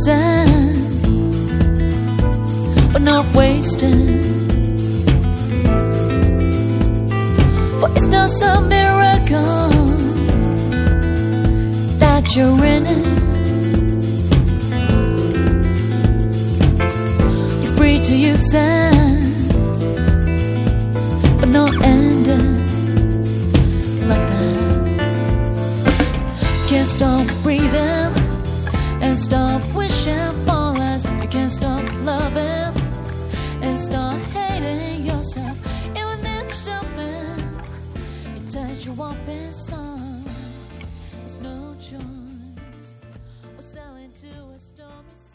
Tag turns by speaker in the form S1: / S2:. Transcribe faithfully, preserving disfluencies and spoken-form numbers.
S1: using, but not wasting. For it's not some miracle that you're in it. You're free to use it, but not end it like that. Can't stop breathing and stop wishing for less. You can't stop loving and start hating yourself. Even if something you touch you up inside, there's no choice. We're selling to a stormy sea.